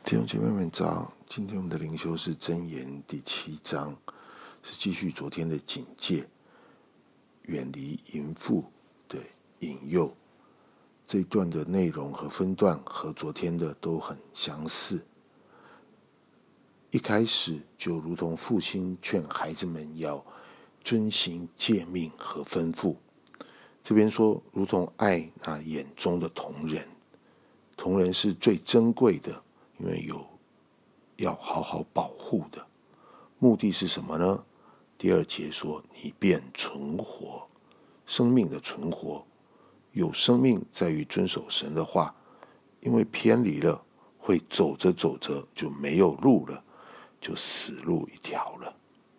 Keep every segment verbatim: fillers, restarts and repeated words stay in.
弟兄姐妹们早，今天我们的灵修是箴言第七章，是继续昨天的警戒，远离淫妇的引诱。这一段的内容和分段和昨天的都很相似。一开始就如同父亲劝孩子们要遵行诫命和吩咐，这边说如同爱那眼中的瞳人，瞳人是最珍贵的，因为有要好好保护的。目的是什么呢？第二节说你便存活，生命的存活，有生命在于遵守神的话，因为偏离了会走着走着就没有路了，就死路一条了。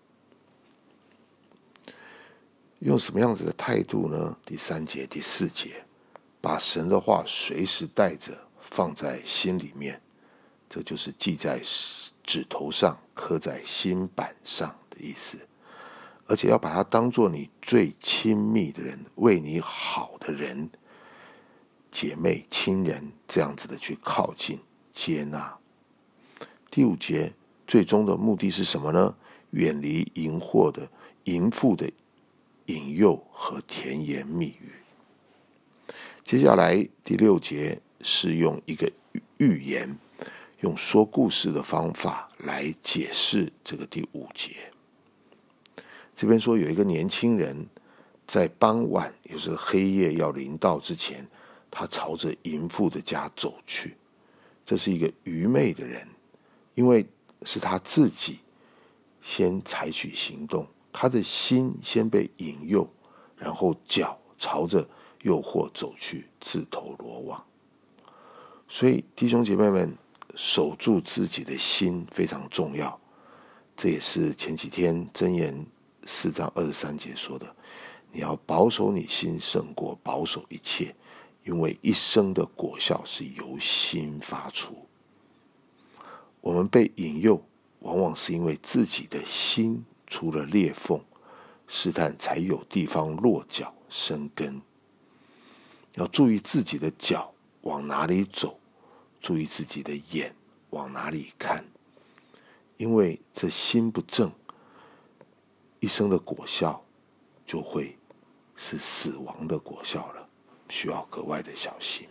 用什么样子的态度呢？第三节第四节，把神的话随时带着放在心里面，这就是记在指头上刻在心板上的意思。而且要把它当作你最亲密的人，为你好的人，姐妹亲人，这样子的去靠近接纳。第五节最终的目的是什么呢？远离淫惑的淫妇的引诱和甜言蜜语。接下来第六节是用一个寓言，用说故事的方法来解释这个第五节。这边说有一个年轻人在傍晚，也就是黑夜要临到之前，他朝着淫妇的家走去。这是一个愚昧的人，因为是他自己先采取行动，他的心先被引诱，然后脚朝着诱惑走去，自投罗网。所以弟兄姐妹们，守住自己的心非常重要。这也是前几天箴言四章二十三节说的，你要保守你心胜过保守一切，因为一生的果效是由心发出。我们被引诱，往往是因为自己的心出了裂缝，试探才有地方落脚生根。要注意自己的脚往哪里走，注意自己的眼往哪里看，因为这心不正，一生的果效就会是死亡的果效了，需要格外的小心。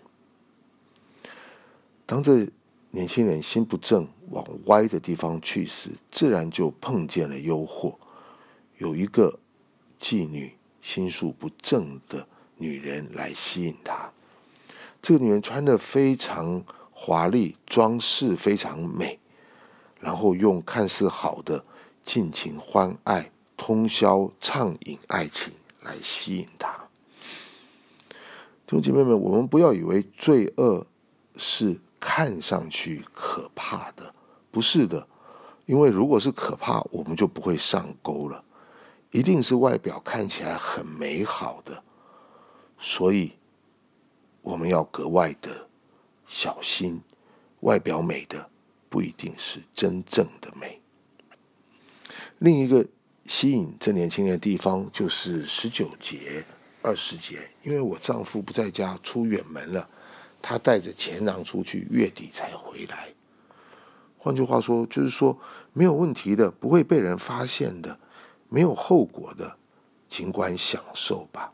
当这年轻人心不正，往歪的地方去时，自然就碰见了诱惑。有一个妓女，心术不正的女人来吸引他。这个女人穿得非常华丽，装饰非常美，然后用看似好的尽情欢爱、通宵畅饮爱情来吸引他。弟兄姐妹们，我们不要以为罪恶是看上去可怕的，不是的，因为如果是可怕，我们就不会上钩了，一定是外表看起来很美好的，所以我们要格外的小心，外表美的不一定是真正的美。另一个吸引这年轻人的地方就是十九节、二十节，因为我丈夫不在家，出远门了，他带着钱囊出去，月底才回来。换句话说，就是说没有问题的，不会被人发现的，没有后果的，尽管享受吧。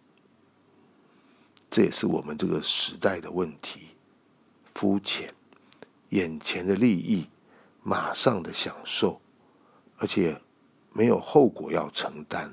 这也是我们这个时代的问题，肤浅，眼前的利益，马上的享受，而且没有后果要承担，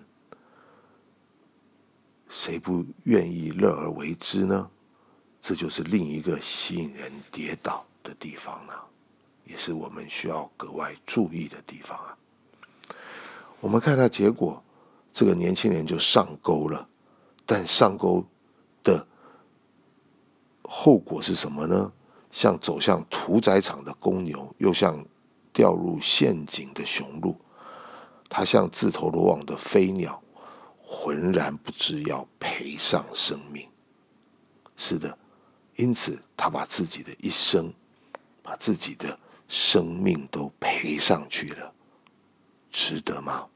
谁不愿意乐而为之呢？这就是另一个吸引人跌倒的地方啊，也是我们需要格外注意的地方啊。我们看到结果，这个年轻人就上钩了，但上钩的后果是什么呢？像走向屠宰场的公牛，又像掉入陷阱的雄鹿，他像自投罗网的飞鸟，浑然不知要赔上生命。是的，因此他把自己的一生，把自己的生命都赔上去了，值得吗？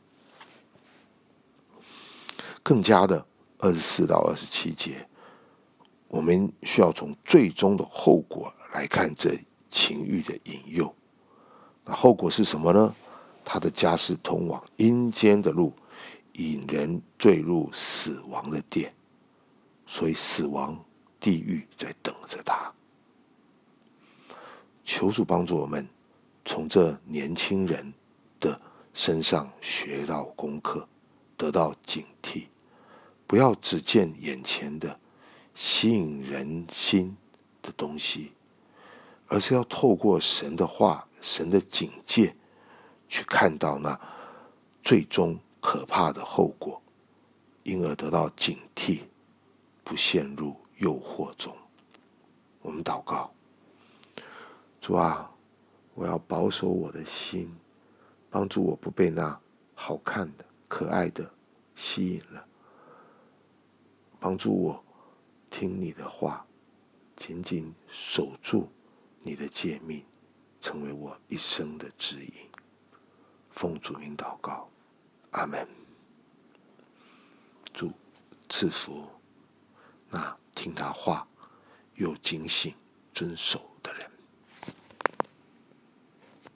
更加的二十四到二十七节，我们需要从最终的后果来看这情欲的引诱。那后果是什么呢？他的家是通往阴间的路，引人坠入死亡的殿，所以死亡地狱在等着他。求主帮助我们从这年轻人的身上学到功课，得到警惕，不要只见眼前的吸引人心的东西，而是要透过神的话、神的警戒，去看到那最终可怕的后果，因而得到警惕，不陷入诱惑中。我们祷告，主啊，我要保守我的心，帮助我不被那好看的、可爱的吸引了，帮助我听你的话，紧紧守住你的诫命，成为我一生的指引。奉主名祷告，阿们。主赐福那听他话又警醒遵守